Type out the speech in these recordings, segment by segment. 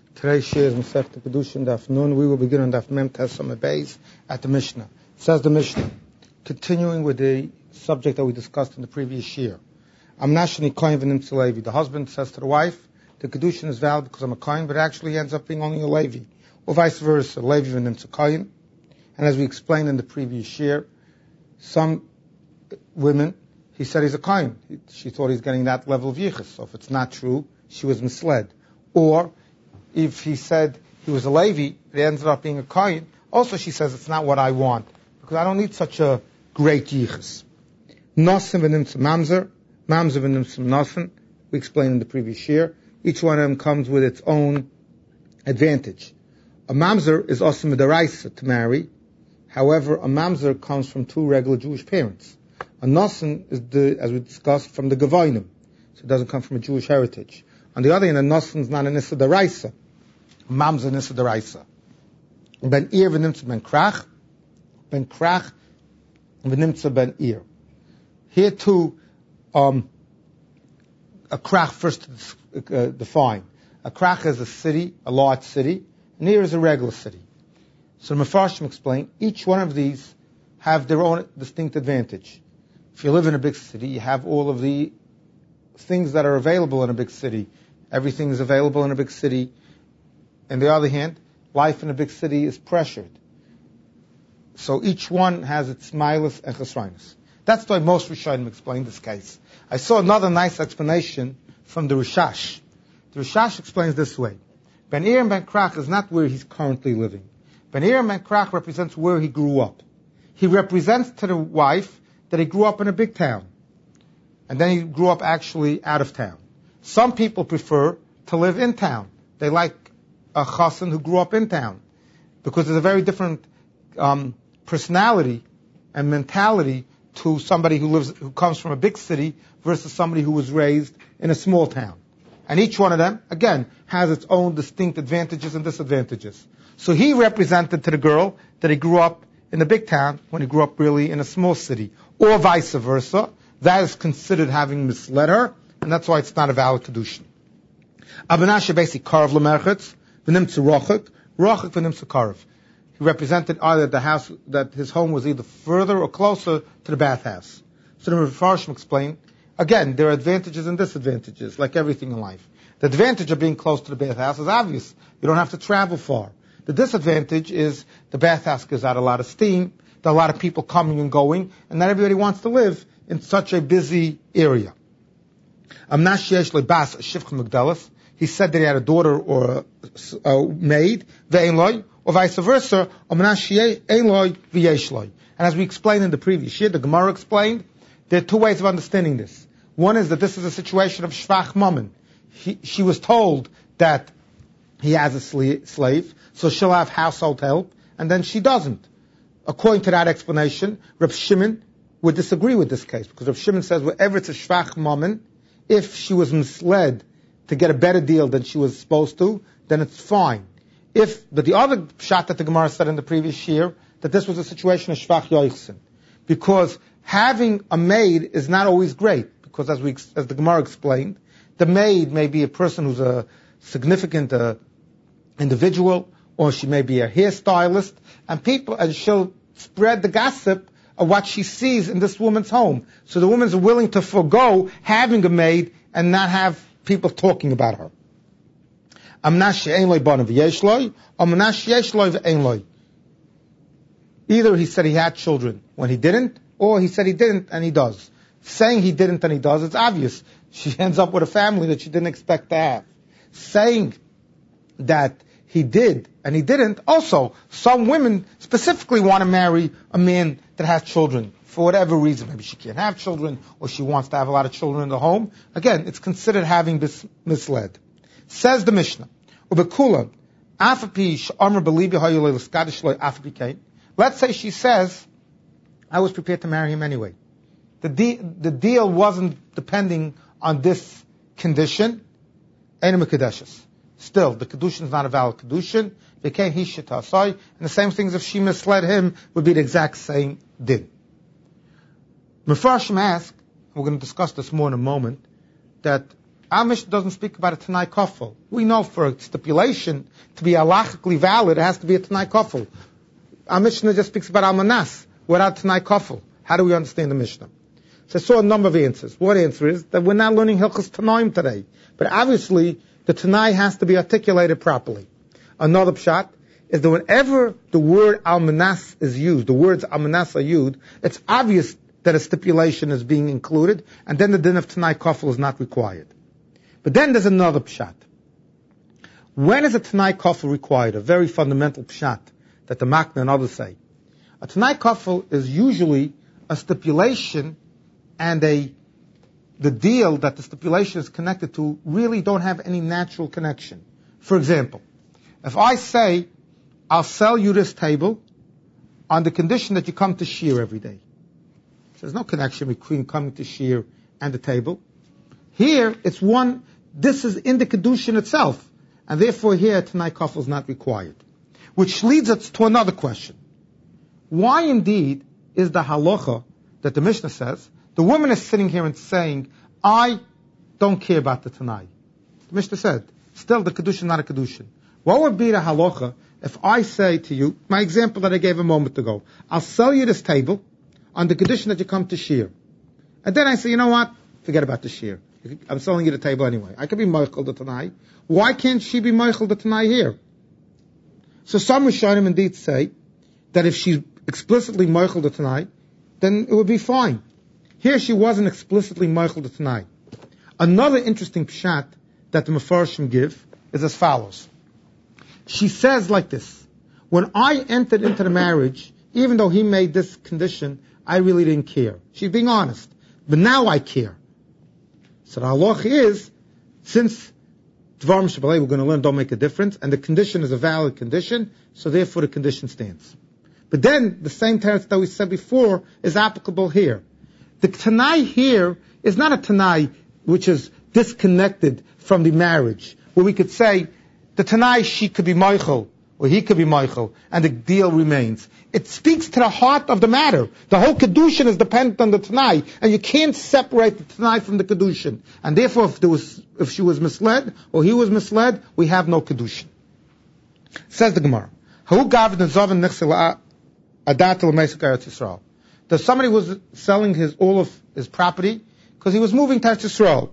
Today's share is Masechta Kedushin Daf Nun. We will begin on Daf Mem Tes Sameh Beis at the Mishnah. It says the Mishnah, continuing with the subject that we discussed in the previous year. I'm Nashani Kohen v'Nimtza Levi. The husband says to the wife, the Kedushin is valid because I'm a Kohen, but it actually ends up being only a Levi. Or vice versa, Levi v'Nimtza Kohen. And as we explained in the previous year, some women, he said he's a Kohen. She thought he's getting that level of yichus. So if it's not true, she was misled. Or if he said he was a Levi, it ended up being a Kohen. Also, she says it's not what I want, because I don't need such a great yichus. Nosim v'nimtza mamzer, mamzer v'nimtza nosim. We explained in the previous year. Each one of them comes with its own advantage. A mamzer is also midaraisa to marry. However, a mamzer comes from two regular Jewish parents. A nosim is, as we discussed, from the Gavonim, so it doesn't come from a Jewish heritage. On the other hand, a nosim is not an issa daraisa. A mamzer is issa daraisa. Ben ir v'nimtza ben krach v'nimtza ben ir. Here too, a krach first defined. A krach is a city, a large city, and ir is a regular city. So the Mefarshim explain, each one of these have their own distinct advantage. If you live in a big city, you have all of the things that are available in a big city. Everything is available in a big city. On the other hand, life in a big city is pressured. So each one has its milas and chesronos. That's the way most Rishonim explain this case. I saw another nice explanation from the Rishash. The Rishash explains this way. Ben Ir and Ben Krach is not where he's currently living. Ben Ir and Ben Krach represents where he grew up. He represents to the wife that he grew up in a big town. And then he grew up actually out of town. Some people prefer to live in town. They like a chassan who grew up in town, because there's a very different personality and mentality to somebody who comes from a big city versus somebody who was raised in a small town. And each one of them, again, has its own distinct advantages and disadvantages. So he represented to the girl that he grew up in a big town when he grew up really in a small city, or vice versa. That is considered having misled her, and that's why it's not a valid kedushin. Abanashe basically karv lemerchetz, v'nimtza rochek v'nimtza karv. He represented either the house, that his home was either further or closer to the bathhouse. So the Mefarshim explain, again, there are advantages and disadvantages, like everything in life. The advantage of being close to the bathhouse is obvious. You don't have to travel far. The disadvantage is the bathhouse gives out a lot of steam, there are a lot of people coming and going, and not everybody wants to live in such a busy area. He said that he had a daughter or a maid, or vice versa. And as we explained in the previous year, the Gemara explained, there are two ways of understanding this. One is that this is a situation of shvach mammon. She was told that he has a slave, so she'll have household help, and then she doesn't. According to that explanation, Reb Shimon would disagree with this case, because Reb Shimon says wherever it's a shvach mammon, if she was misled to get a better deal than she was supposed to, then it's fine. But the other shot that the Gemara said in the previous year, that this was a situation of shvach yoichsin, because having a maid is not always great, because as the Gemara explained, the maid may be a person who's a significant individual, or she may be a hairstylist, and she'll spread the gossip of what she sees in this woman's home. So the woman's willing to forego having a maid and not have people talking about her. Either he said he had children when he didn't, or he said he didn't and he does. Saying he didn't and he does, it's obvious. She ends up with a family that she didn't expect to have. Saying that he did and he didn't, also, some women specifically want to marry a man that has children for whatever reason. Maybe she can't have children, or she wants to have a lot of children in the home. Again, it's considered having misled. Says the Mishnah, let's say she says, I was prepared to marry him anyway. The deal wasn't depending on this condition. Still, the kedushin is not a valid kedushin. And the same things if she misled him would be the exact same din. Mefarshim ask, we're going to discuss this more in a moment, that Our Mishnah doesn't speak about a Tanai Kofel. We know for a stipulation to be halachically valid, it has to be a Tanai Kofel. Our Mishnah just speaks about Almanas without Tanai Kofel. How do we understand the Mishnah? So I saw a number of answers. One answer is that we're not learning Hilchos Tanaim today. But obviously, the Tanai has to be articulated properly. Another pshat is that whenever the word Almanas is used, the words Almanas are used, it's obvious that a stipulation is being included, and then the din of Tanai Kofel is not required. But then there's another pshat. When is a Tanai Kofel required? A very fundamental pshat that the Makna and others say. A Tanai Kofel is usually a stipulation and the deal that the stipulation is connected to really don't have any natural connection. For example, if I say, I'll sell you this table on the condition that you come to Shir every day. So there's no connection between coming to Shir and the table. Here, this is in the Kedushin itself. And therefore here, Tanai Kofel is not required. Which leads us to another question. Why indeed is the halacha that the Mishnah says, the woman is sitting here and saying, I don't care about the Tanai. The Mishnah said, still the Kedushin, not a Kedushin. What would be the halacha if I say to you, my example that I gave a moment ago, I'll sell you this table on the condition that you come to Shir. And then I say, you know what? Forget about the Shir. I'm selling you the table anyway. I could be Meichel the Tanai. Why can't she be Meichel the Tanai here? So some Rishonim indeed say that if she's explicitly Meichel the Tanai, then it would be fine. Here she wasn't explicitly Meichel the Tanai. Another interesting pshat that the Mefarshim give is as follows. She says like this, when I entered into the marriage, even though he made this condition, I really didn't care. She's being honest. But now I care. So the halach is, since Dvarim Shabbalei, we're going to learn don't make a difference, and the condition is a valid condition, so therefore the condition stands. But then, the same teretz that we said before is applicable here. The Tanai here is not a Tanai which is disconnected from the marriage, where we could say, the Tanai, she could be Meichel, or he could be Meichel, and the deal remains. It speaks to the heart of the matter. The whole Kedushin is dependent on the Tanai, and you can't separate the Tanai from the Kedushin. And therefore, if she was misled, or he was misled, we have no Kedushin. Says the Gemara, that somebody was selling all of his property, because he was moving to Eretz Yisrael.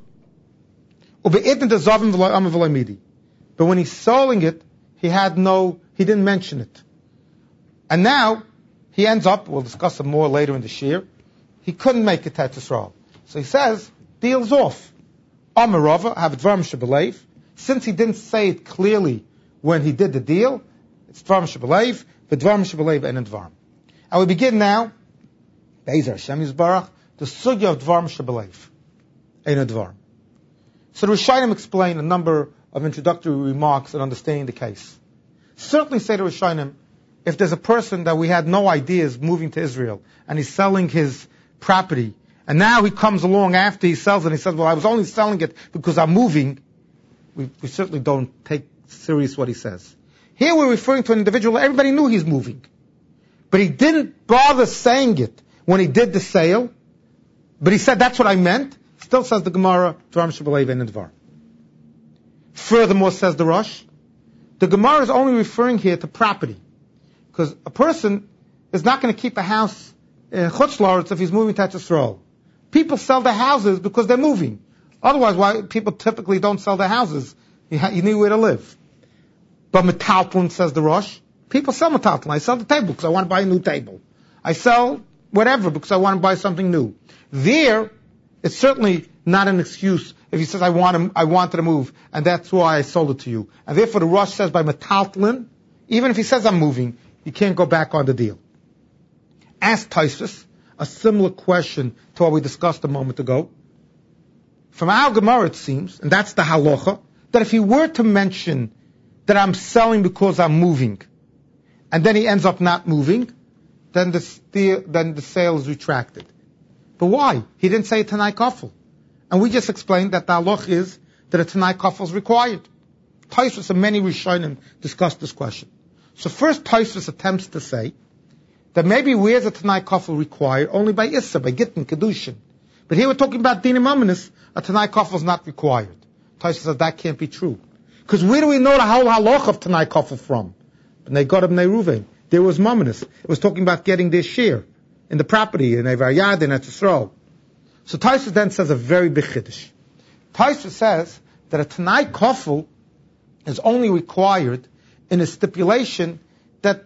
But when he's selling it, he didn't mention it. And now, he ends up, we'll discuss it more later in the Shir, he couldn't make it to Eretz Yisrael. So he says, deal's off. Amarava, have Dvarim Shabbaleiv. Since he didn't say it clearly when he did the deal, it's Dvarim Shabbaleiv, but Dvarim Shabbaleiv and Dvarim. And we begin now, Be'ezer Hashem Yisbarach, the sugya of Dvarim Shabbaleiv, and Dvarim. So the Rishonim explain a number of introductory remarks in understanding the case. Certainly say to Rishonim, if there's a person that we had no idea is moving to Israel, and he's selling his property, and now he comes along after he sells it, and he says, well, I was only selling it because I'm moving, we certainly don't take serious what he says. Here we're referring to an individual, everybody knew he's moving. But he didn't bother saying it when he did the sale, but he said, that's what I meant. Still says the Gemara, Dvarim Shabbaleiv and Dvar. Furthermore, says the Rosh, the Gemara is only referring here to property. Because a person is not going to keep a house in Chutz La'aretz if he's moving to Eretz Yisrael. People sell their houses because they're moving. Otherwise, why people typically don't sell their houses? You need where to live. But metaltlin, says the Rosh, people sell metaltlin. I sell the table because I want to buy a new table. I sell whatever because I want to buy something new. There, it's certainly not an excuse if he says, I wanted to move, and that's why I sold it to you. And therefore the Rosh says by metaltlin, even if he says I'm moving, you can't go back on the deal. Ask Tosfos a similar question to what we discussed a moment ago. From our Gemara it seems, and that's the halacha, that if he were to mention that I'm selling because I'm moving, and then he ends up not moving, then the sale is retracted. But why? He didn't say a Tanai Kofel. And we just explained that the halach is that a Tanai Kofel is required. Tosfos and many Rishonim discussed this question. So first Tosfos attempts to say that maybe where's a Tanai Kofel required? Only by Issa, by Gittin, Kedushin. But here we're talking about Dinim Amanis, a Tanai Kofel is not required. Taisa says that can't be true. Because where do we know the whole halacha of Tanai Kafel from? B'nai Gad B'nai Ruvain. There was Mamonis. It was talking about getting their share in the property, in Eivar Yad, in Eretz Yisrael. So Taisa then says a very big chiddush. Taisa says that a Tanai Kafel is only required in a stipulation that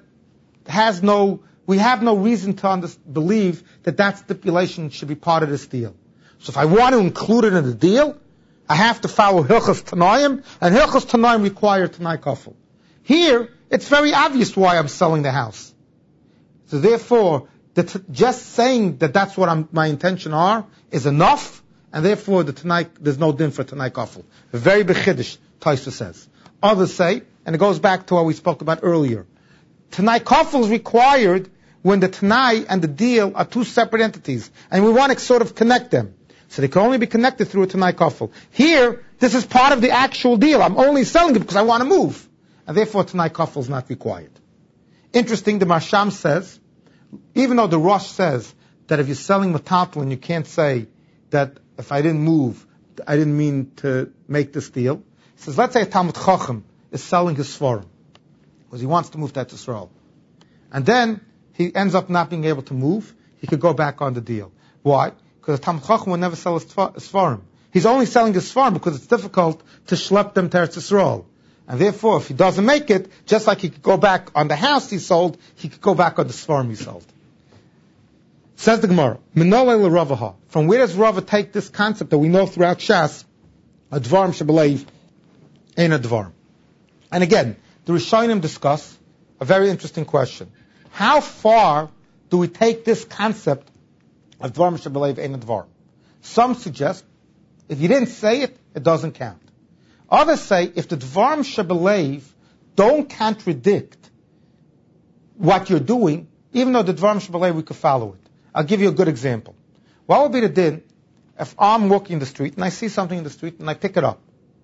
we have no reason to believe that stipulation should be part of this deal. So if I want to include it in the deal, I have to follow Hilchos Tanaim, and Hilchos Tanaim require Tanai Kafel. Here, it's very obvious why I'm selling the house. So therefore, just saying that that's what my intention are is enough, and therefore there's no din for Tanai Kafel. A very big chiddush, Taisa says. Others say, and it goes back to what we spoke about earlier, Tanai Kafel is required when the Tanai and the deal are two separate entities, and we want to sort of connect them. So they can only be connected through a Tanai Kafel. Here, this is part of the actual deal. I'm only selling it because I want to move. And therefore, Tanai Kafel is not required. Interesting, the Marsham says, even though the Rosh says that if you're selling Metaltalin, you can't say that if I didn't move, I didn't mean to make this deal. He says, let's say a Talmud Chacham is selling his Sforim, because he wants to move to Israel. And then he ends up not being able to move, he could go back on the deal. Why? Because the Talmud Chacham will never sell his Sforim. He's only selling his Sforim because it's difficult to schlep them to Eretz Yisrael. And therefore, if he doesn't make it, just like he could go back on the house he sold, he could go back on the Sforim he sold. Says the Gemara, Menolei l'Ravaha. From where does Rava take this concept that we know throughout Shas, a Dvarim shebelev, ain't a Dvarim? And again, the Rishonim discuss a very interesting question. How far do we take this concept of Dvarim shebelev ain't a Dvarim? Some suggest, if you didn't say it, it doesn't count. Others say, if the Dvarim shebelev don't contradict what you're doing, even though the Dvarim shebelev we could follow it. I'll give you a good example. What would be the din if I'm walking the street and I see something in the street and I pick it up?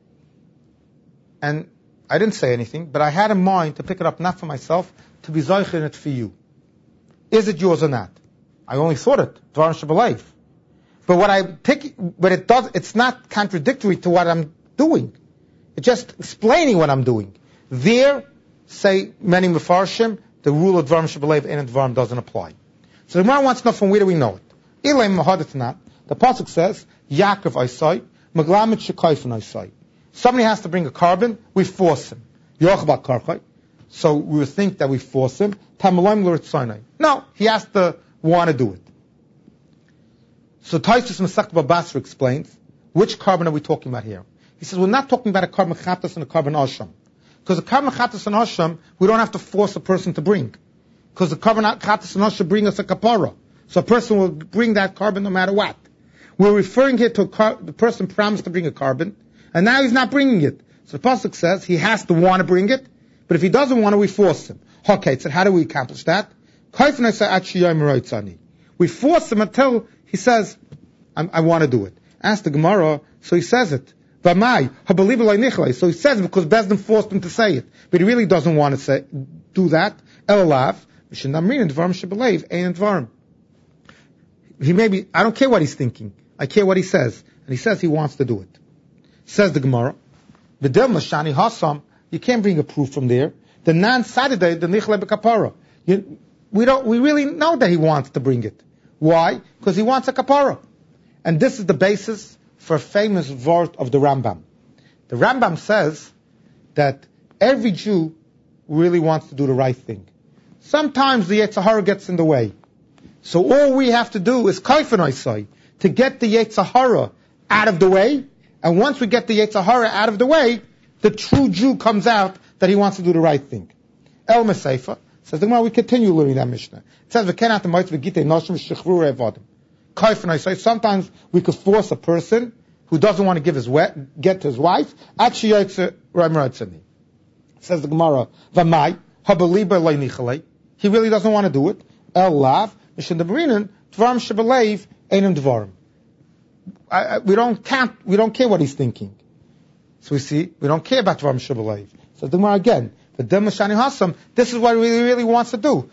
And I didn't say anything, but I had in mind to pick it up not for myself, to be zoich it for you. Is it yours or not? I only thought it, Dvarim shebelev. But what I pick, it's not contradictory to what I'm doing. It's just explaining what I'm doing. There, say many Mefarshim, the rule of Dvarim shebelev and Dvarim doesn't apply. So the Gemara wants to know from where do we know it? The pasuk says, Yaakov Isai, Maglamet Shekayfen Isai. Somebody has to bring a carbon, we force him. Yochba Karchai. So we would think that we force him. Tamalim L'Ritzaynai. No, he has to want to do it. So Taisus Masech Babasra explains, which carbon are we talking about here? He says, we're not talking about a carbon Chatas and a carbon Asham. Because a carbon Chatas and Asham, we don't have to force a person to bring. Because the carbon Chatas and Asham bring us a kapara. So a person will bring that carbon no matter what. We're referring here to the person promised to bring a carbon, and now he's not bringing it. So the pasuk says he has to want to bring it, but if he doesn't want to, we force him. Okay, so how do we accomplish that? We force him until he says, I want to do it. Ask the Gemara, so he says it. So he says it because Bezdin forced him to say it, but he really doesn't want to do that. He maybe, I don't care what he's thinking. I care what he says. And he says he wants to do it. Says the Gemara, you can't bring a proof from there. The non-Saturday, the Nichle B'Kapara. We really know that he wants to bring it. Why? Because he wants a Kapara. And this is the basis for a famous word of the Rambam. The Rambam says that every Jew really wants to do the right thing. Sometimes the Yetzer Hara gets in the way. So all we have to do is Kaifen Isai, to get the Yetzer Hara out of the way, and once we get the Yetzer Hara out of the way, the true Jew comes out that he wants to do the right thing. El Meseifa says, we continue learning that Mishnah. It says, sometimes we could force a person who doesn't want to get to his wife, says the Gemara, he really doesn't want to do it. El Lav, Dvarim Shebelev, Einam Dvarim. We don't care what he's thinking. So we see, we don't care about Dvarim Shebelev. So the Gemara again, this is what he really wants to do.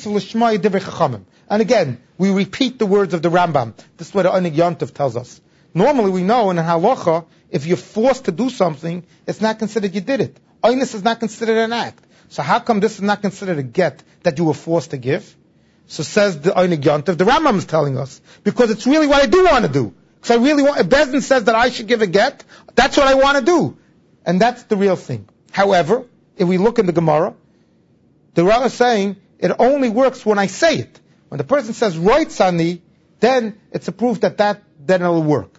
And again, we repeat the words of the Rambam. This is what the Onig Yontif tells us. Normally we know in halacha, if you're forced to do something, it's not considered you did it. Oinus is not considered an act. So how come this is not considered a get that you were forced to give? So says the Einig Yontif, the Rambam is telling us, because it's really what I do want to do. Because I really want, if Bezdin says that I should give a get, that's what I want to do. And that's the real thing. However, if we look in the Gemara, the Rambam is saying, it only works when I say it. When the person says, Roitzani, then it's a proof that then it'll work.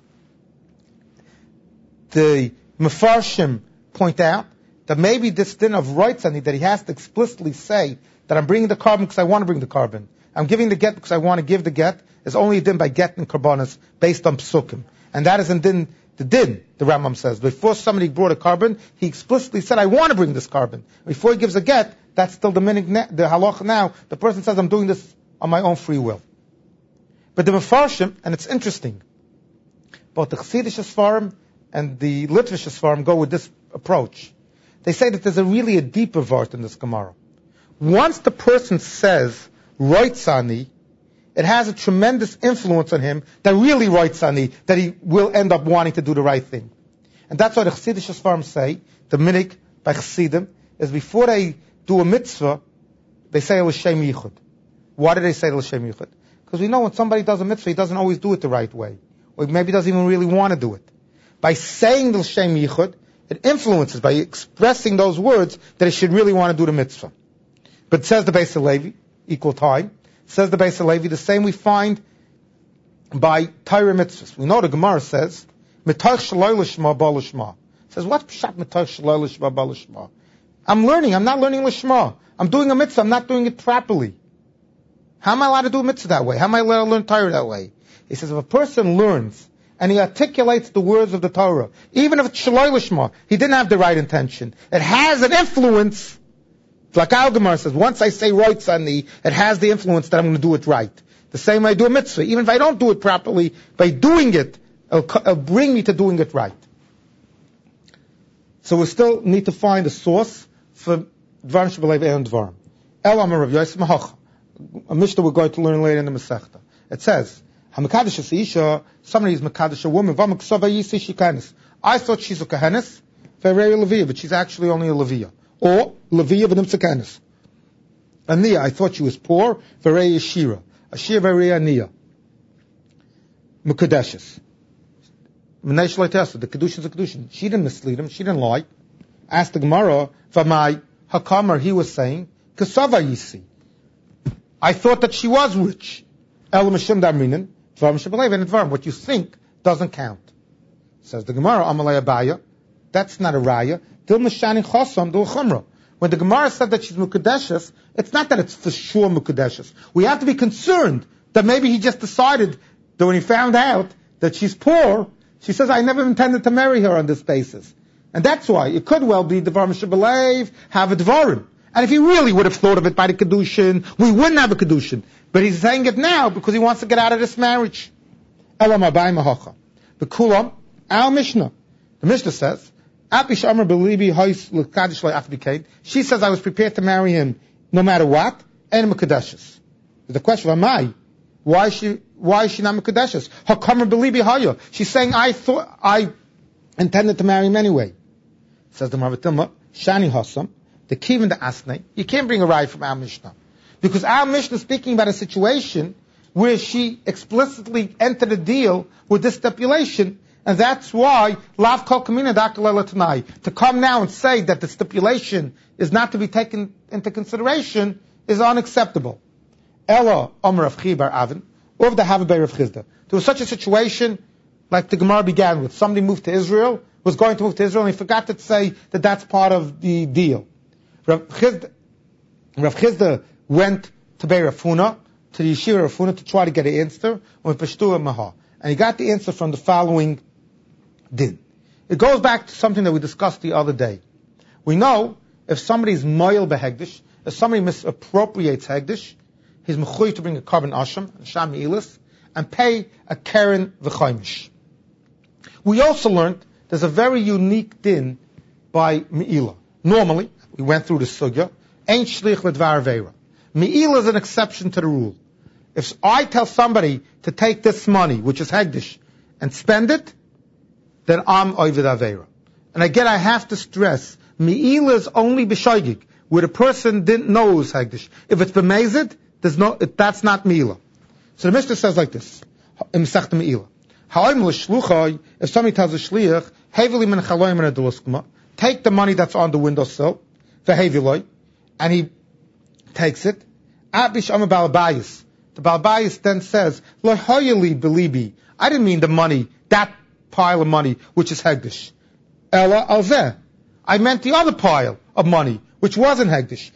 The Mefarshim point out that maybe this din of Roitzani, that he has to explicitly say that I'm bringing the carbon because I want to bring the carbon. I'm giving the get because I want to give the get, is only a din by get and karbanas based on psukim. And that is in din, the Rambam says. Before somebody brought a carbon, he explicitly said, I want to bring this carbon. Before he gives a get, that's still the halacha now. The person says, I'm doing this on my own free will. But the Mefarshim, and it's interesting, both the Chassidish Sfarim and the Litvish Sfarim go with this approach. They say that there's really a deeper vart in this Gemara. Once the person says, Roitzani, it has a tremendous influence on him that really Roitzani, that he will end up wanting to do the right thing. And that's why the Chassidish Sfarim say, the minig by Chassidim, is before they do a mitzvah, they say L'Shem Yichud. Why do they say L'Shem Yichud? Because we know when somebody does a mitzvah, he doesn't always do it the right way. Or maybe doesn't even really want to do it. By saying L'Shem Yichud, it influences, by expressing those words, that he should really want to do the mitzvah. But it says the Beis Halevi, equal time, says the Beis Halevi, the same we find by Torah mitzvahs. We know the Gemara says, Mitoch shaloi l'shma ba l'shma. It says, what pshat mitoch shaloi l'shma ba l'shma? I'm not learning l'shma. I'm doing a mitzvah, I'm not doing it properly. How am I allowed to do a mitzvah that way? How am I allowed to learn Torah that way? He says, if a person learns, and he articulates the words of the Torah, even if it's shaloi l'shma, he didn't have the right intention. It has an influence. Like Al Gemara says, once I say Roitzani, it has the influence that I'm going to do it right. The same way I do a mitzvah. Even if I don't do it properly, by doing it, it'll bring me to doing it right. So we still need to find a source for Dvarim Shebelev and Dvarim. El Amar Rav Yosef Mahocha. A Mishnah we're going to learn later in the Masechta. It says, HaMekadosh Isha, somebody is Mekadosh a woman, V'Maksava Yisi Shikanis. I thought she's a Kahanis, Ferrei Leviyah, but she's actually only a Leviyah. Or Leviyah v'nim tzakanis. Aniyah, I thought she was poor. V'rei Ashira. Ashira v'rei Aniyah. Mekudeshes. M'nei shleitesa. The kedushin is a kedushin. She didn't mislead him. She didn't lie. Asked the Gemara, V'mai hakamer, he was saying, Kasava yisi. I thought that she was rich. El mishim darminin. Dvarim shebelev and dvarim. What you think doesn't count. Says the Gemara, Amalei Abaya. That's not a raya. When the Gemara said that she's Mukadeshes, it's not that it's for sure Mukadeshes. We have to be concerned that maybe he just decided that when he found out that she's poor, she says, I never intended to marry her on this basis. And that's why it could well be Dvarim Shebelev, have a Dvarim. And if he really would have thought of it by the Kedushin, we wouldn't have a Kedushin. But he's saying it now because he wants to get out of this marriage. Elam Abai Mahocha. The Kulam, our Mishnah. The Mishnah says, she says, I was prepared to marry him no matter what, and Mekadeshes. The question of Amai, why is she not Mekadeshes? Hakamer belibi haya. She's saying, I intended to marry him anyway. Says the Maravitilma, Shani Hassam, the Kivin the Asnei, you can't bring a ride from our Mishnah. Because our Mishnah is speaking about a situation where she explicitly entered a deal with this stipulation. And that's why, Lav Kol Kamina Dakalela Tanai, to come now and say that the stipulation is not to be taken into consideration is unacceptable. Ella Omer of Chibar Avin, or the Havabay of Chizda. There was such a situation, like the Gemara began with. Somebody moved to Israel, was going to move to Israel, and he forgot to say that that's part of the deal. Rav Chizda went to Be'er Afuna, to the Yeshiva of Afuna, to try to get an answer, with Pashtua Maha. And he got the answer from the following din. It goes back to something that we discussed the other day. We know if somebody is moil behegdish, if somebody misappropriates hegdish, he's mechuy to bring a carbon asham, sham me'ilis, and pay a keren v'chaimish. We also learned there's a very unique din by me'ilah. Normally, we went through the sugya, ain't shlich l'dvar veira. Me'ilah is an exception to the rule. If I tell somebody to take this money, which is hegdish, and spend it, then I'm Ovid Aveira. And again, I have to stress, Me'ila is only b'shoigig, where the person didn't know it was Hegdish. If it's b'mezid, that's not Me'ila. So the Mishnah says like this, in Masechta Me'ila. If somebody tells a shliach, take the money that's on the windowsill, and he takes it. The Balbayis then says, I didn't mean the money, that pile of money, which is Hegdish. Ella alzeh. I meant the other pile of money, which wasn't Hegdish.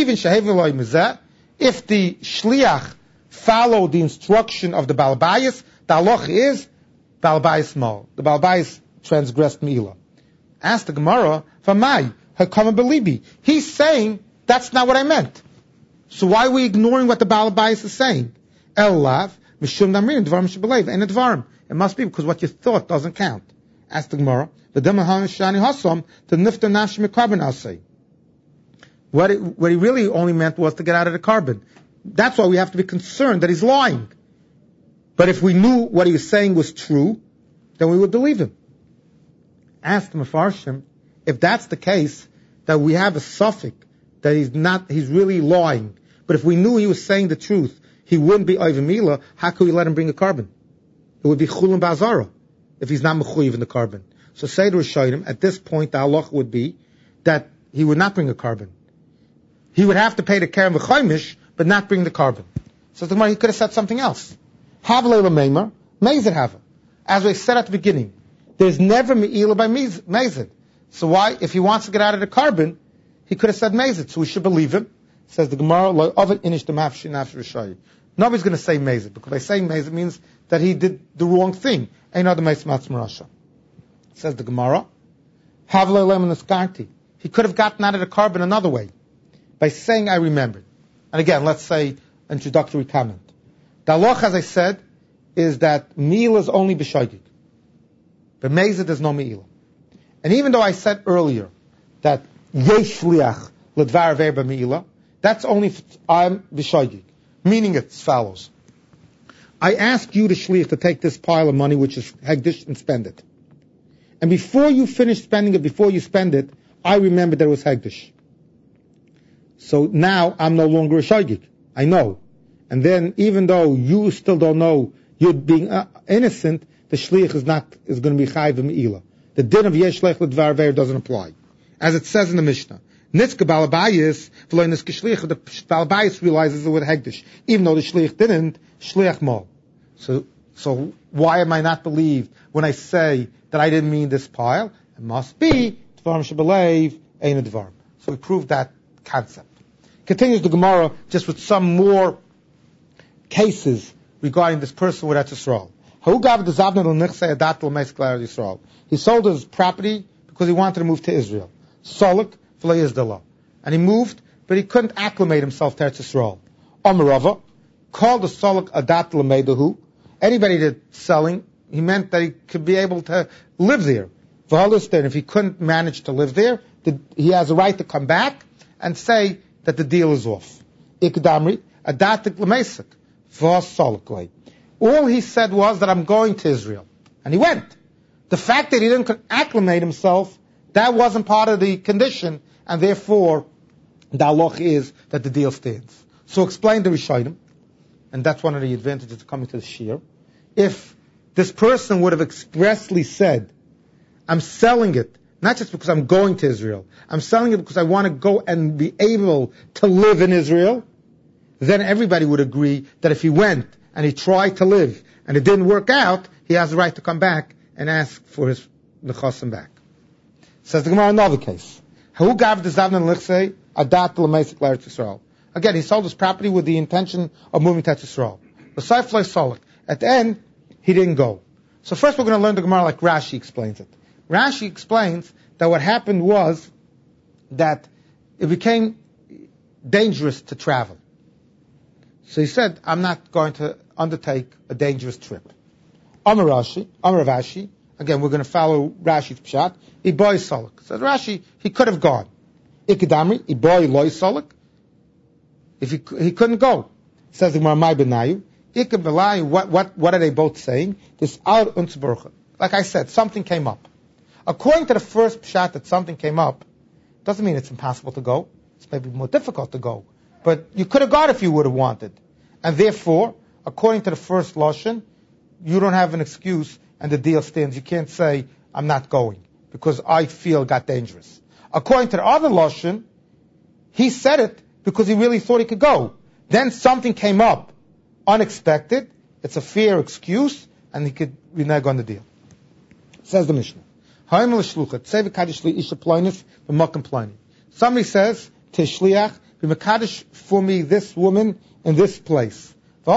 If the shliach followed the instruction of the Balbayis, the halach is Balbayis mal. The Balbayis transgressed Me'ila. Ask the Gemara, V'mai, hakama belibi. He's saying, that's not what I meant. So why are we ignoring what the Balbayis is saying? El lav, mishum damrin, dvarim shebelev, and dvarim. It must be because what you thought doesn't count. Ask the Gemara, v'dema ha'mishani hasam, to nifta nafsh mekarbon asay. What he really only meant was to get out of the carbon. That's why we have to be concerned that he's lying. But if we knew what he was saying was true, then we would believe him. Ask the Mefarshim, if that's the case, that we have a suffix, that he's really lying. But if we knew he was saying the truth, he wouldn't be Oiv Mila, how could we let him bring a carbon? It would be Chulun Ba'azara, if he's not Mechuyev in the carbon. So say to Rishonim, at this point the halach would be that he would not bring a carbon. He would have to pay the Keren V'chaimish, but not bring the carbon. So the Gemara, he could have said something else. Havle L'meimer, Mezid Hava. As we said at the beginning, there's never Me'ila by Mezid. So why, if he wants to get out of the carbon, he could have said Mezid, so we should believe him. Says the Gemara, Nobody's going to say Mezid, because by saying Mezid means that he did the wrong thing. Says the Gemara, he could have gotten out of the carbon another way, by saying I remembered. And again, let's say introductory comment. The halach, as I said, is that Me'ila is only b'shoigig. But Mezid there's no Me'ila. And even though I said earlier that yesh shliach l'dvar aveir b'Me'ila, that's only if I'm b'shoigig. Meaning it follows. I ask you, the shliach, to take this pile of money, which is Hegdish, and spend it. And before you finish spending it, before you spend it, I remember that it was Hegdish. So now I'm no longer a shoigig. I know. And then, even though you still don't know you're being innocent, the shliach is going to be chayv me'ila. The din of yesh lech l'dvar ve'er doesn't apply. As it says in the Mishnah, nitzka balabayis v'lo nitzka shliach, the balabayis realizes it with hegdish, even though the shliach didn't, shliach mal. So why am I not believed when I say that I didn't mean this pile? It must be dvarim shebelev ein dvarim. So we proved that concept. Continues the Gemara just with some more cases regarding this person with Eretz Yisrael. He sold his property because he wanted to move to Israel. Solek v'lo yizdala. And he moved, but he couldn't acclimate himself to Eretz Yisrael. Amarava called the Solek adat l'meidahu. Anybody that's selling, he meant that he could be able to live there. V'holistin, if he couldn't manage to live there, he has a right to come back and say that the deal is off. Ikdamri adatik l'meisik v'solek. All he said was that I'm going to Israel. And he went. The fact that he didn't acclimate himself, that wasn't part of the condition, and therefore the halach is that the deal stands. So explain the Rishonim, and that's one of the advantages of coming to the Shir. If this person would have expressly said, I'm selling it, not just because I'm going to Israel, I'm selling it because I want to go and be able to live in Israel, then everybody would agree that if he went and he tried to live and it didn't work out, he has the right to come back and ask for his nechasim back. Says the Gemara, another case. Again, he sold his property with the intention of moving to Yisrael. At the end, he didn't go. So first we're going to learn the Gemara like Rashi explains it. Rashi explains that what happened was that it became dangerous to travel. So he said, I'm not going to undertake a dangerous trip. Amar Ravashi, again we're going to follow Rashi's pshat, Iboy Solek. Says Rashi, he could have gone. Ikidamri, Iboy Loy Solek. If he couldn't go. Says the Gemara, my benayu, What are they both saying? This Ar und Zburcha. Like I said, something came up. According to the first pshat that something came up, doesn't mean it's impossible to go. It's maybe more difficult to go. But you could have gone if you would have wanted. And therefore, according to the first lashon, you don't have an excuse and the deal stands. You can't say, I'm not going because I feel it got dangerous. According to the other lashon, he said it because he really thought he could go. Then something came up, unexpected. It's a fair excuse, and he could renege on the deal. Says the Mishnah. Somebody says, Tishliach, be mekadosh for me this woman in this place.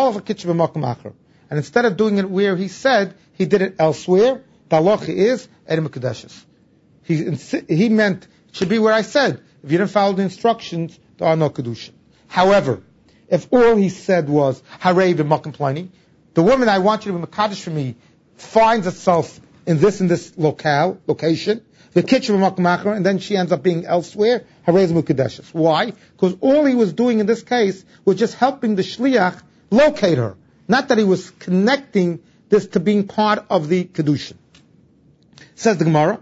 And instead of doing it where he said, he did it elsewhere. The halacha is Edom Kedushes. He meant it should be where I said. If you didn't follow the instructions, there are no kedusha. However, if all he said was Harei b'makom plani, the woman I want you to be mekadosh for me finds itself in this location, the kitchen b'makom, and then she ends up being elsewhere. Harei b'kedushes. Why? Because all he was doing in this case was just helping the shliach locate her. Not that he was connecting this to being part of the kedusha. Says the Gemara,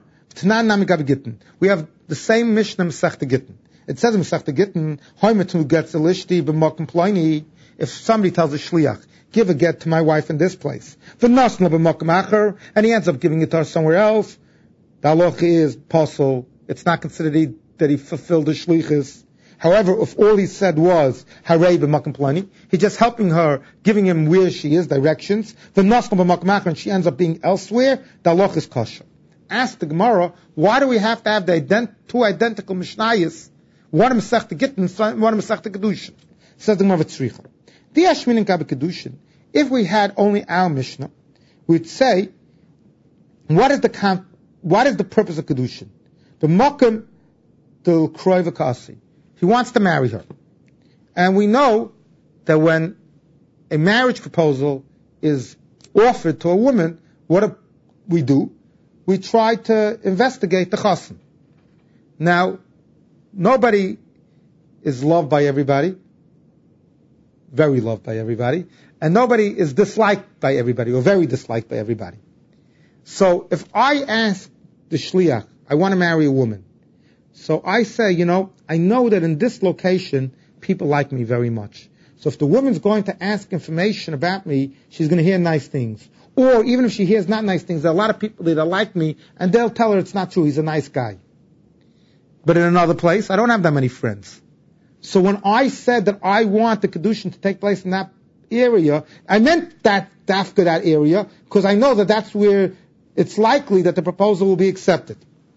we have the same Mishnah Masechta Gittin. It says in Masechta Gittin, Hoimetu gets a lishti b'makom plani. If somebody tells a shliach, give a get to my wife in this place, v'nasna b'makom acher, and he ends up giving it to her somewhere else, the halacha is possible. It's not considered that he fulfilled the shlichus. However, if all he said was Harei b'makom plani, he's just helping her, giving him where she is, directions, v'nasna b'makom acher, and she ends up being elsewhere, the halacha is kosher. Ask the Gemara, why do we have to have two identical Mishnayos? One Masechta Gittin, one Masechta Kedushin. Says the Gemara Tzricha. Diashminin Gabe Kedushin. If we had only our Mishnah, we'd say, what is the purpose of Kedushin? The Mokum del Kroi V'Kasi. He wants to marry her. And we know that when a marriage proposal is offered to a woman, what do we do? We try to investigate the chassan. Now, nobody is loved by everybody, very loved by everybody, and nobody is disliked by everybody, or very disliked by everybody. So if I ask the shliach, I want to marry a woman, so I say, I know that in this location, people like me very much. So if the woman's going to ask information about me, she's going to hear nice things. Or even if she hears not nice things, there are a lot of people that like me, and they'll tell her it's not true, he's a nice guy. But in another place, I don't have that many friends. So when I said that I want the Kedushin to take place in that area, I meant that area, because I know that that's where it's likely that the proposal will be accepted.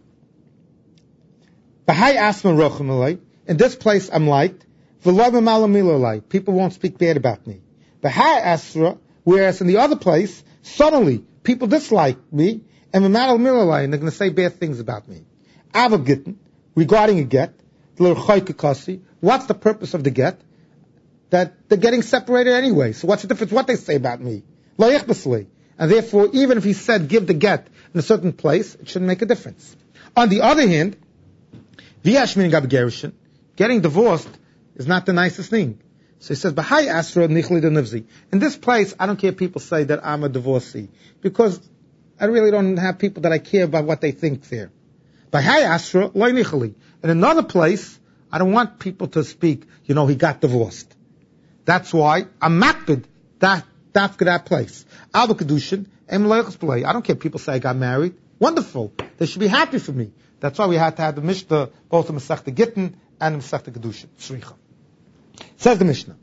In this place I'm liked, people won't speak bad about me. Whereas in the other place, suddenly, people dislike me, and they're going to say bad things about me. Regarding a get, what's the purpose of the get? That they're getting separated anyway. So what's the difference what they say about me? And therefore, even if he said give the get in a certain place, it shouldn't make a difference. On the other hand, getting divorced is not the nicest thing. So he says, "B'hai asra nichli denivzi." In this place, I don't care if people say that I'm a divorcee, because I really don't have people that I care about what they think there. B'hai asra loy nichli. In another place, I don't want people to speak, he got divorced. That's why I'm makbid that place. Alba kedushin em loychos play. I don't care if people say I got married. Wonderful. They should be happy for me. That's why we had to have the Mishnah, both the Masechta Gittin and the Masechta Kedushin. Tzricha. Says the Mishnah,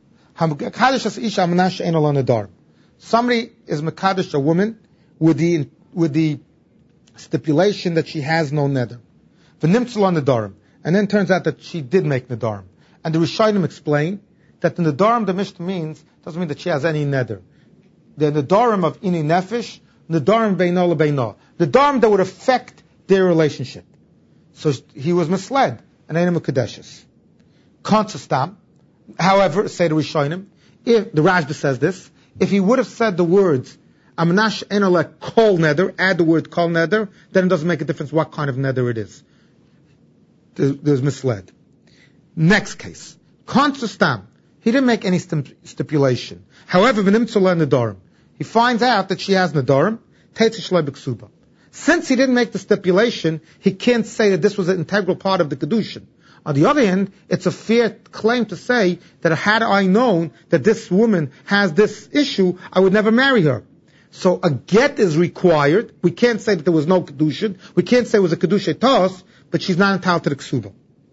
somebody is mekadosh a woman with the stipulation that she has no neder. And then turns out that she did make nedarim. And the Rishonim explain that the nedarim the Mishnah means doesn't mean that she has any neder. The nedarim of ini nefesh, nedarim beino lebeino. Nedarim that would affect their relationship. So he was misled. And ain't a Kadeshes. Consistam. However, say the Rishonim, if the Rashba says this, if he would have said the words Amnash enolek kol neder, add the word kol neder, then it doesn't make a difference what kind of neder it is. There's misled. Next case. Consistam. He didn't make any stipulation. However, he finds out that she has Nadarim, since he didn't make the stipulation, he can't say that this was an integral part of the Kedushin. On the other hand, it's a fair claim to say that had I known that this woman has this issue, I would never marry her. So a get is required. We can't say that there was no Kedushin. We can't say it was a Kedusha Tos, but she's not entitled to the Ksuba.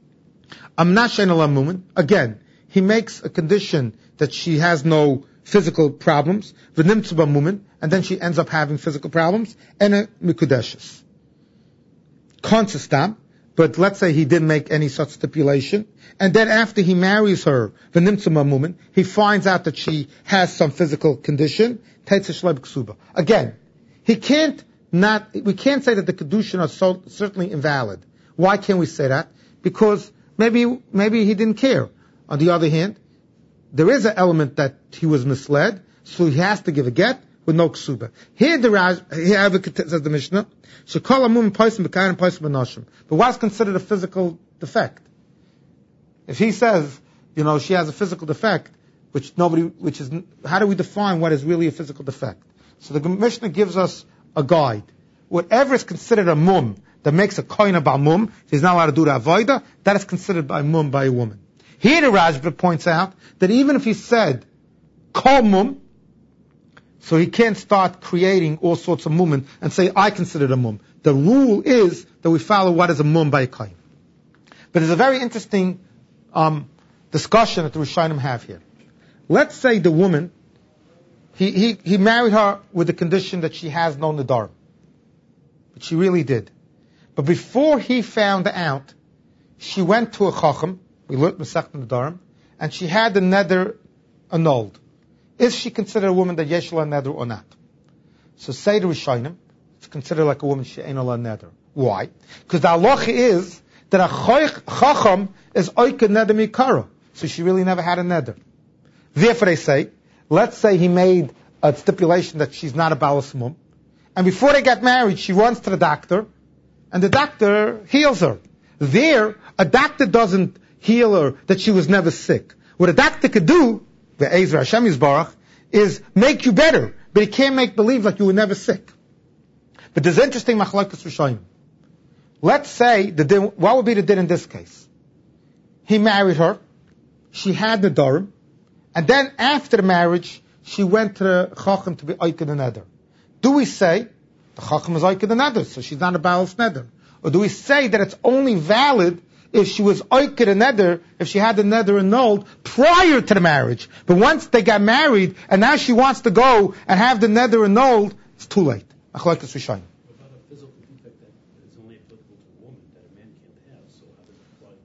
Again, he makes a condition that she has no physical problems, and then she ends up having physical problems, and a mikudeshes. Consistam, but let's say he didn't make any such stipulation, and then after he marries her, he finds out that she has some physical condition, again, we can't say that the Kedushin are certainly invalid. Why can't we say that? Because maybe he didn't care. On the other hand, there is an element that he was misled, so he has to give a get with no ksuba. Here says the Mishnah, but what's considered a physical defect? If he says, she has a physical defect, how do we define what is really a physical defect? So the Mishnah gives us a guide. Whatever is considered a mum that makes a koina by mum, he's not allowed to do the avoida, that is considered by mum by a woman. Here the Rajba points out that even if he said kol mum, so he can't start creating all sorts of mum and say, I consider it a mum. The rule is that we follow what is a mum by a koin. But there's a very interesting discussion that the Rishonim have here. Let's say the woman, he married her with the condition that she has no nadarim. But she really did. But before he found out, she went to a chacham, we learned Masechet Nadarim, and she had the neder annulled. Is she considered a woman that yesh la neder or not? So say the Rishonim, it's considered like a woman she ain't la neder. Why? Because the halacha is that a chacham is oike neder mikara. So she really never had a neder. Therefore they say, let's say he made a stipulation that she's not a balas mum, and before they get married, she runs to the doctor, and the doctor heals her. There, a doctor doesn't heal her that she was never sick. What a doctor could do, the Ezra Hashem Yisbarach, is make you better, but he can't make believe like you were never sick. But there's interesting machlokes Rishonim. Let's say what would be the din in this case? He married her, she had the Nadarim, and then after the marriage, she went to the Chacham to be Oiked the Neder. Do we say the Chacham is Oiked the Neder, so she's not a Baal Neder? Or do we say that it's only valid if she was Oiked the Neder, if she had the Neder annulled prior to the marriage? But once they got married, and now she wants to go and have the Neder annulled, it's too late. Achlokes Rishonim. What about a physical defect that is only applicable to a woman that a man can't have? So how does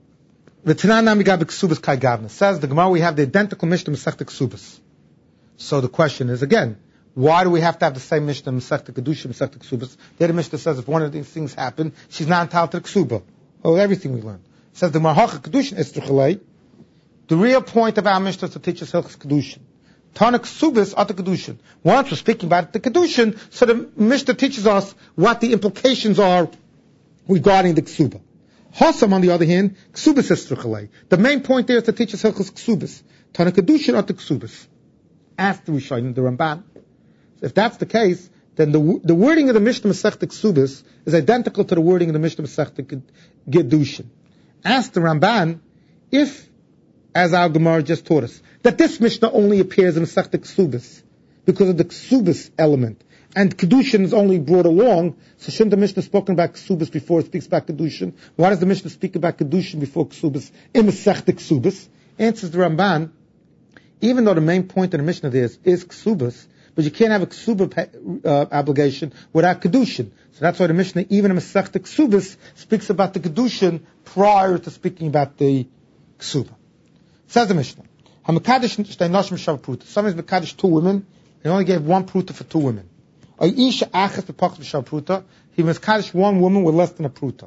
it apply? The Tananami Gabi Ksubas Kai Gavna says the Gemara we have the identical Mishnah Masechta Ksubas. So the question is again, why do we have to have the same Mishnah Masechta Kedusha Masechta Ksubas? There the Mishnah says if one of these things happen, she's not entitled to the Ksuba. Oh, everything we learned. It says the Marhacha Kedushin is Truchalei. The real point of our Mishnah is to teach us Hilchas Kedushin. Tana Ksubas are the Kedushin. Once we're speaking about the Kedushin, so the Mishnah teaches us what the implications are regarding the Ksuba. Hossam, on the other hand, Ksubas is Truchalei. The main point there is to teach us Hilchas Ksubas. Tana Kedushin are the Ksubas. Ask the Rishonim, the Ramban. If that's the case, then the wording of the Mishnah Masechta Ksubas is identical to the wording of the Mishnah Masechta Gedushin. Ask the Ramban if, as our Gemara just taught us, that this Mishnah only appears in Masechta Ksubas because of the Ksubas element, and Kedushin is only brought along. So shouldn't the Mishnah spoken about Ksubas before it speaks about Kedushin? Why does the Mishnah speak about Kedushin before Ksubas in Masechta Ksubas? Answers the Ramban, even though the main point of the Mishnah there is Ksubas, but you can't have a Ksuba obligation without Kedushin. So that's why the Mishnah, even in Masechta Ksubas, speaks about the Kedushin prior to speaking about the Ksuba. Says the Mishnah, HaMekadesh shtei nashim shav pruta. Somebody's Mekadesh 2 women, he only gave 1 pruta for 2 women. Isha achas b'pachas b'shav pruta, he Mekadesh 1 woman with less than a pruta.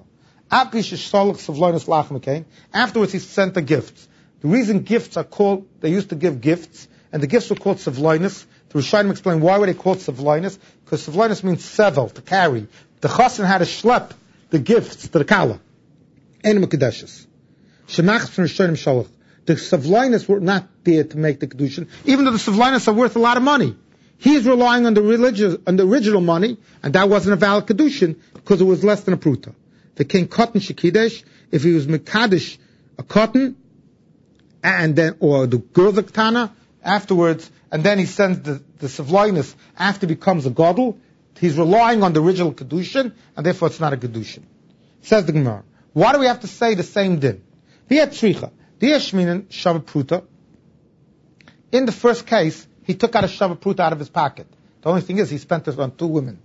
Afterwards he sent the gifts. The reason gifts are called, they used to give gifts, and the gifts were called sevloinus. The Rishonim explain why were they called sevloinus? Because sevloinus means sevel, to carry. The chassan had to schlep the gifts to the kala. And Mekadeshes. Shenachas from Rishonim shalach. The Savlinus were not there to make the Kedushin, even though the Savlinus are worth a lot of money. He's relying on the original money, and that wasn't a valid Kedushin because it was less than a pruta. The king cotton shekidesh, if he was mekadesh a cotton, and then, or the girl the ketana, afterwards, and then he sends the Savlinus after he becomes a gadol, he's relying on the original Kedushin, and therefore it's not a Kedushin. Says the Gemara. Why do we have to say the same din? V'yet tzricha. Diashminen shava pruta. In the first case, he took out a shava pruta out of his pocket. The only thing is, he spent it on 2 women.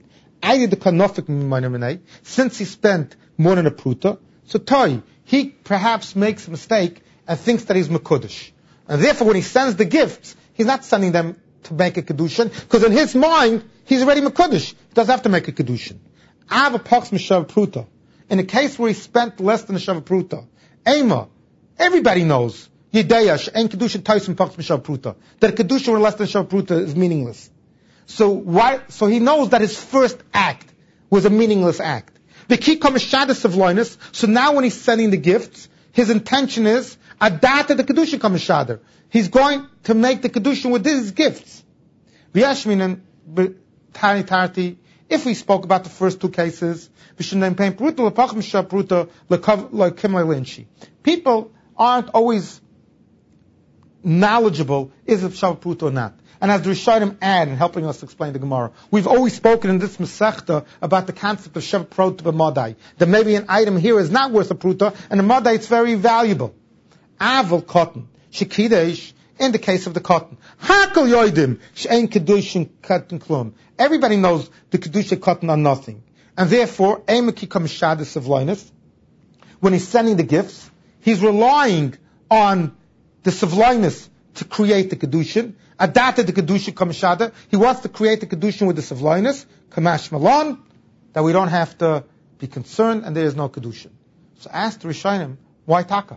Since he spent more than a pruta, so toy, he perhaps makes a mistake and thinks that he's mekudesh. And therefore, when he sends the gifts, he's not sending them to make a kedushin, because in his mind, he's already mekudesh. He doesn't have to make a kedushin. Ava pox mishav pruta. In a case where he spent less than a shav pruta, Ema, everybody knows, Yedeyash, and kedushin taisim pox mishav pruta, that a kedushin with less than shav pruta is meaningless. So he knows that his first act was a meaningless act. So now when he's sending the gifts, his intention is, adata the kedushin kamishadar. He's going to make the kedushin with these gifts. If we spoke about the first 2 cases, people aren't always knowledgeable, is it shav pruta or not. And as the Rishonim add in helping us explain the Gemara, we've always spoken in this Masechta about the concept of shav pruta b'madai. That maybe an item here is not worth a pruta, and a madai it's very valuable. Aval cotton, shekidesh, in the case of the cotton. Hakol yoidim, she'en kedushin cotton klum. Everybody knows the kedushin cotton are nothing. And therefore, emeki kamishadis of loinus, when he's sending the gifts, he's relying on the savlinus to create the kedushin. Adapted the kedushin kamishada. He wants to create the kedushin with the savlinus, kamash malon, that we don't have to be concerned, and there is no kedushin. So ask the Rishonim, why taka?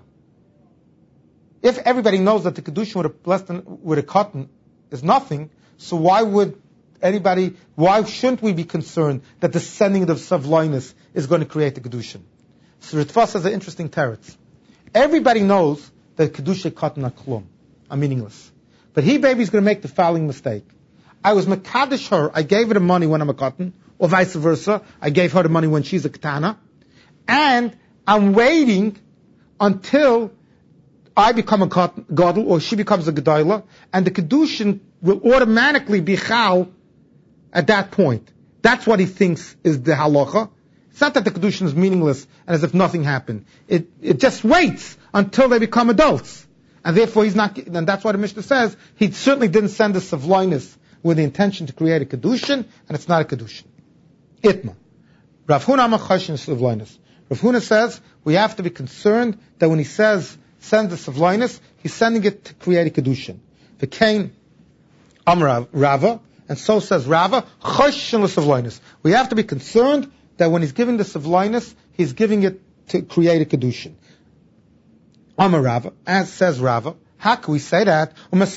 If everybody knows that the kedushin with a cotton is nothing, so why shouldn't we be concerned that the sending of the savlinus is going to create the kedushin? So Ritva says an interesting teretz. Everybody knows that kedushin cotton are klum, are meaningless. But he, baby, is going to make the following mistake. I was mekadesh her, I gave her the money when I'm a cotton, or vice versa, I gave her the money when she's a ketana, and I'm waiting until I become a gadol, or she becomes a gedola, and the kedushin will automatically be chal at that point. That's what he thinks is the halacha. It's not that the kedushin is meaningless and as if nothing happened. It just waits until they become adults. And therefore he's not, and that's why the Mishnah says, he certainly didn't send the savlinus with the intention to create a kedushin, and it's not a kedushin. Itma. Rav Huna amachashin savlinus. Rav Huna says, we have to be concerned that when he says, send the savlinus, he's sending it to create a kedushin. The Cain Amar Rava, and so says Rava, chashin l'savlinus. We have to be concerned that when he's giving the savlinus, he's giving it to create a kedushin. Amar Rava, as says Rava, how can we say that?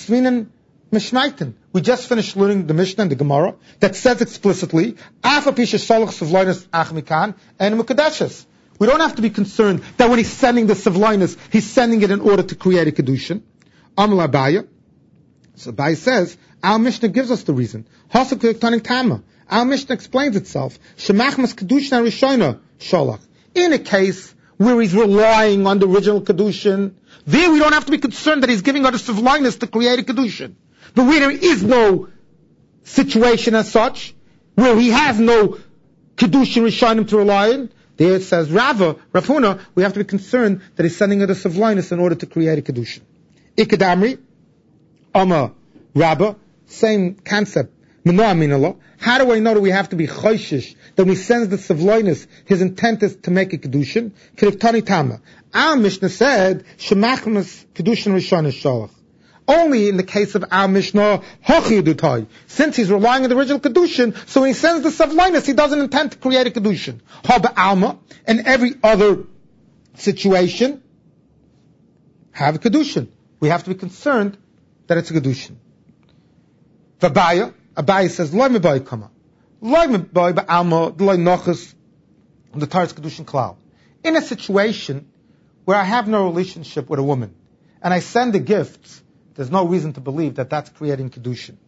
We just finished learning the Mishnah and the Gemara that says explicitly, we don't have to be concerned that when he's sending the savlinus, he's sending it in order to create a kedushin. Amar Abaya, so Abaya says, our Mishnah gives us the reason. Our Mishnah explains itself. In a case where he's relying on the original kedushin, there we don't have to be concerned that he's giving us savlinus to create a kedushin. But where there is no situation as such, where he has no kedushin rishonim to rely on, there it says Rav Huna, we have to be concerned that he's sending us a savlinus in order to create a kedushin. Ikadamri, Amar Rabba, same concept. How do I know that we have to be choishish, that when he sends the savlinus, his intent is to make a kedushin? Our Mishnah said, Shemachmas kedushin rishon shalach. Only in the case of our Mishnah, since he's relying on the original kedushin, so when he sends the savlinus, he doesn't intend to create a kedushin. Alma, and every other situation, have a kedushin. We have to be concerned that it's a kedushin. V'Abaya, Abaya says, Loi meboi kama. Loi meboi ba'alma, Loi nochas, the Taras Kedushin Klal. In a situation where I have no relationship with a woman, and I send the gifts, there's no reason to believe that that's creating Kedushin.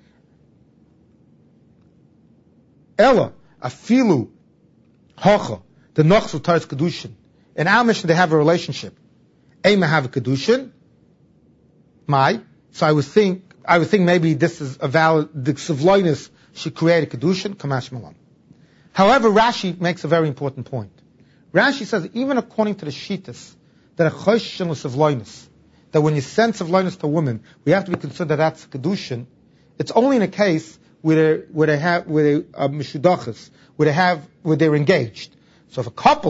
Ella, afilu, hocha, the nochsu taris Kedushin. In our mission, they have a relationship. Ema have a Kedushin. So I would think maybe this is a valid, the Sivloinus should create a Kedushin, Kamash Malan. However, Rashi makes a very important point. Rashi says, even according to the Shittas, that a Choshen is Sivloinus, that when you send Sivloinus to a woman, we have to be concerned that that's a Kedushin. It's only in a case where they're engaged. So if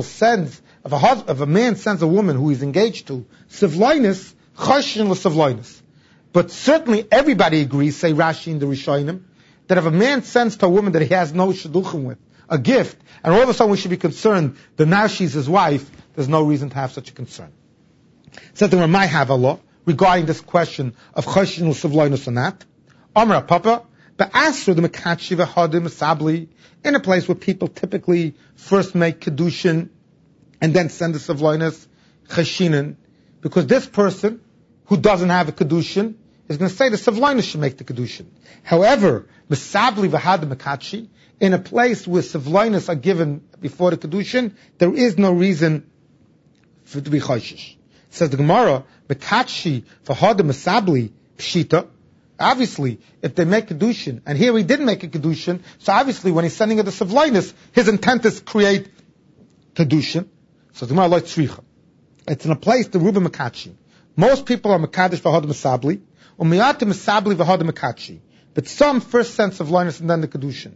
a man sends a woman who he's engaged to, Sivloinus, Choshen is Sivloinus. But certainly everybody agrees, say Rashi in the Rishonim, that if a man sends to a woman that he has no shidduchim with, a gift, and all of a sudden we should be concerned that now she's his wife, there's no reason to have such a concern. Says the Ramai have a law regarding this question of choshen u'sivloinus or not. Amar Papa, but asr the mekachi v'hadim sabli, in a place where people typically first make kedushin and then send the sivloinus chashinin, because this person who doesn't have a kedushin is going to say the sivloinus should make the kedushin. However, misabli v'hadim mekachi, in a place where sivloinus are given before the kedushin, there is no reason for it to be choshish. Says the Gemara, mekachi v'hadim misabli pshita. Obviously, if they make kedushin, and here he didn't make a kedushin, so obviously when he's sending it to sivloinus, his intent is to create kedushin. So the Gemara like tzricha. It's in a place the ruba mekachi. Most people are mekadosh v'hadim misabli, u'miyat misabli v'hadim mekachi. But some first send sivloinus and then the kedushin.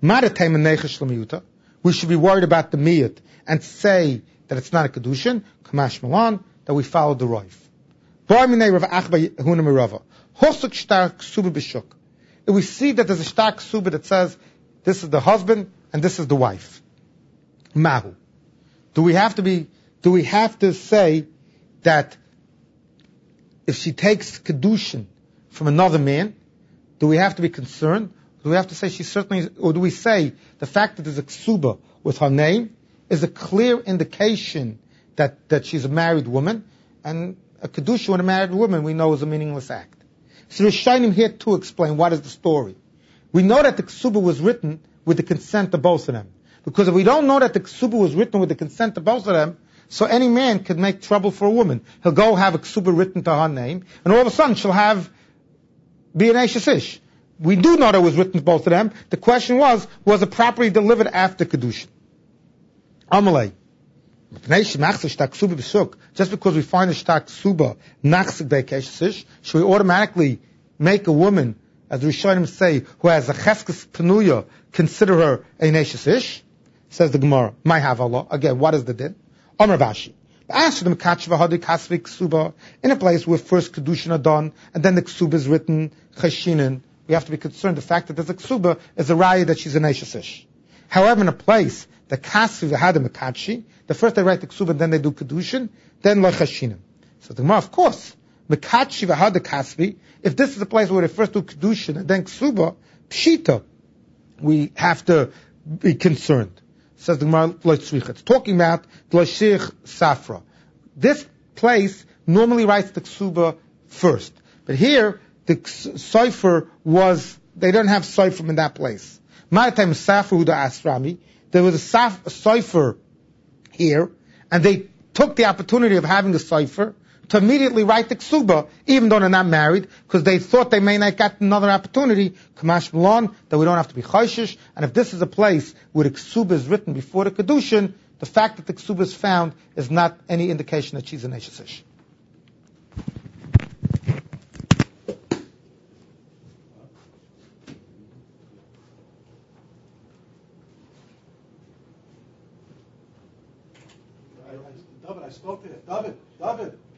We should be worried about the miyat and say that it's not a kedushin, kamash malan, that we follow the roif. If we see that there's a shtar ksuba that says this is the husband and this is the wife, mahu. Do we have to say that if she takes kedushin from another man, do we have to be concerned? Do we have to say she certainly, or do we say the fact that there's a ksuba with her name is a clear indication that she's a married woman, and a kedusha with a married woman we know is a meaningless act. So Rishonim here to explain what is the story. We know that the ksuba was written with the consent of both of them, because if we don't know that the ksuba was written with the consent of both of them, so any man could make trouble for a woman. He'll go have a ksuba written to her name, and all of a sudden she'll be an Eishes Ish. We do know that it was written to both of them. The question was it properly delivered after Kedushin? Amalei. Just because we find a shtar ksuba nachzik be'keshish, should we automatically make a woman, as the Rishonim say, who has a cheskes penuya, consider her a Eishes Ish? Says the Gemara. My have Allah. Again, what is the din? Amar Vashi. In a place where first kedushin are done and then the ksuba is written chashinin, we have to be concerned. The fact that there's a ksuba is a raya that she's an Eishes Ish. However, in a place the kasvi v'hada mekachi, the first they write the ksuba, then they do kedushin, then lo chashinin. So the Gemara, of course, mekachi v'hada kasvi. If this is a place where they first do kedushin and then ksuba, pshita, we have to be concerned. Says the Gemara, it's talking about L'Shich Safra. This place normally writes the ksuba first, but here the cipher they don't have cipher in that place. Maratime Safra Huda Asrami, there was a cipher here, and they took the opportunity of having the cipher to immediately write the ksuba, even though they're not married, because they thought they may not get another opportunity, kamash malon, that we don't have to be chayshish. And if this is a place where the ksuba is written before the kedushin, the fact that the ksuba is found is not any indication that she's an Eishes Ish. David, I spoke to him. David.